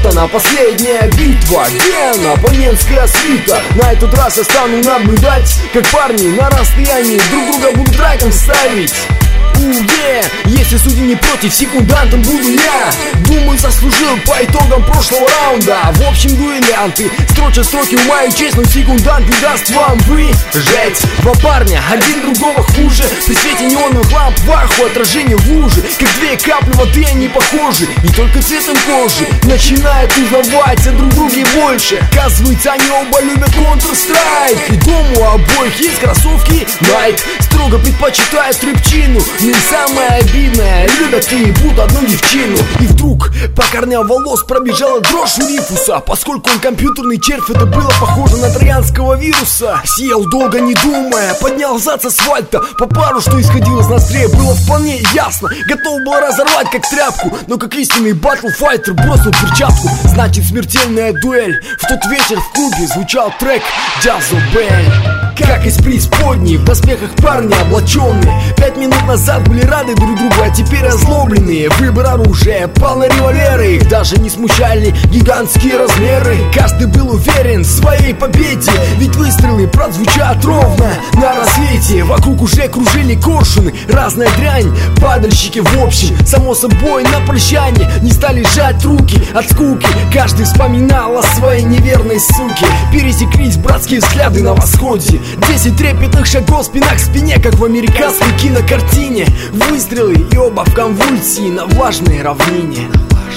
она последняя битва, Вена, оппонентская свита. На этот раз я стану наблюдать, как парни на расстоянии друг друга будут раком ставить. Если судьи не против, секундантом буду я. Думаю, заслужил по итогам прошлого раунда. В общем, дуэлянты строчат строки в мою честь, но секундант не даст вам выжить. Два парня, один другого хуже. При свете неоновых ламп в аху отражение в луже. Как две капли воды они похожи, не только цветом кожи. Начинают узнавать о друг друге больше. Оказывается, они оба любят Counter-Strike. И дома у обоих есть кроссовки Nike. Строго предпочитают рыбчину. И самое обидное, любят и ебут одну девчину. И вдруг по корням волос пробежала дрожь у Рифуса. Поскольку он компьютерный червь, это было похоже на троянского вируса. Съел долго не думая, поднял зад с асфальта. По пару, что исходило с ноздрей, было вполне ясно. Готов был разорвать как тряпку, но как истинный батлфайтер бросил перчатку. Значит, смертельная дуэль. В тот вечер в клубе звучал трек Джазо Бэй. Как из преисподней, в доспехах парни облаченные 5 минут назад были рады друг другу, а теперь озлобленные. Выбор оружия пал на револьверы, их даже не смущали гигантские размеры. Каждый был уверен в своей победе, ведь выстрелы прозвучат ровно на рассвете. Вокруг уже кружили коршуны, разная дрянь, падальщики в общем. Само собой на прощание не стали сжать руки от скуки. Каждый вспоминал о своей неверной суке. Пересеклись братские взгляды на восходе. 10 трепетных шагов спина к спине, как в американской кинокартине. Выстрелы и оба в конвульсии на влажной равнине.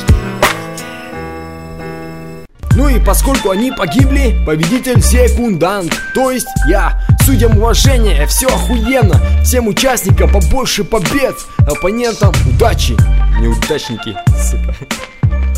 Ну и поскольку они погибли, победитель секундант, то есть я. Судьям уважения, все охуенно. Всем участникам побольше побед, оппонентам удачи. Неудачники, сука.